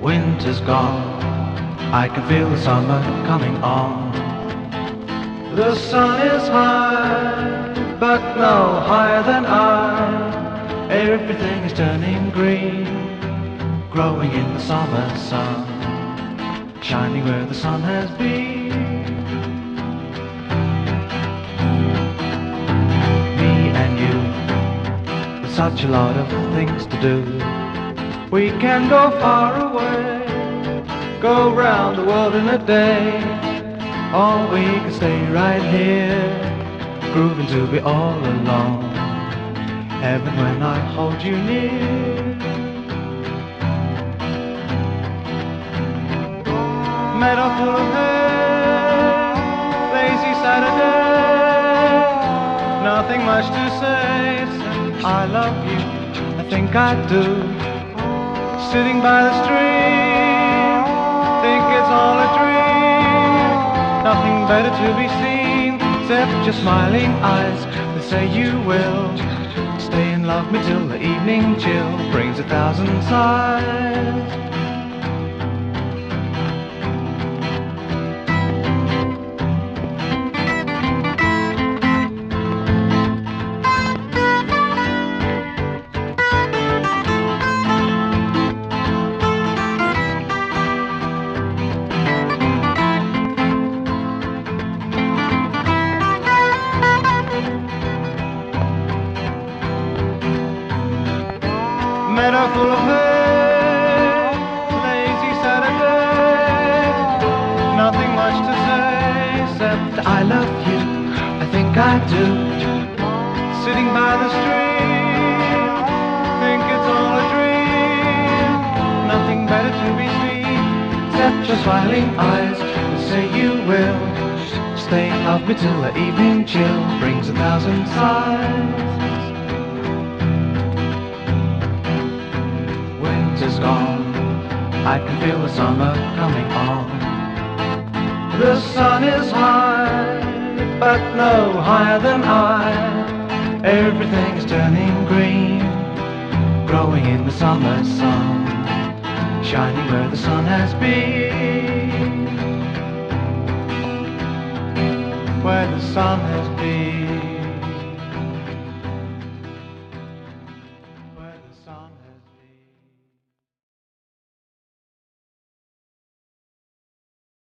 Winter's gone, I can feel the summer coming on. The sun is high, but no higher than I. Everything is turning green, growing in the summer sun, shining where the sun has been. Me and you, with such a lot of things to do. We can go far away, go round the world in a day, or we can stay right here, grooving to be all alone. Heaven when I hold you near. Meadow full of hay, lazy Saturday, nothing much to say except I love you, I think I do. Sitting by the stream, think it's all a dream. Nothing better to be seen except your smiling eyes that say you will stay and love me till the evening chill brings 1,000 sighs. Meadow full of hay, lazy Saturday, nothing much to say except I love you, I think I do. Sitting by the stream, think it's all a dream. Nothing better to be seen except your smiling eyes that say you will stay and love me till the evening chill brings 1,000 sighs. Winter's gone, I can feel the summer coming on. The sun is high, but no higher than I. Everything is turning green, growing in the summer sun, shining where the sun has been, where the sun has been.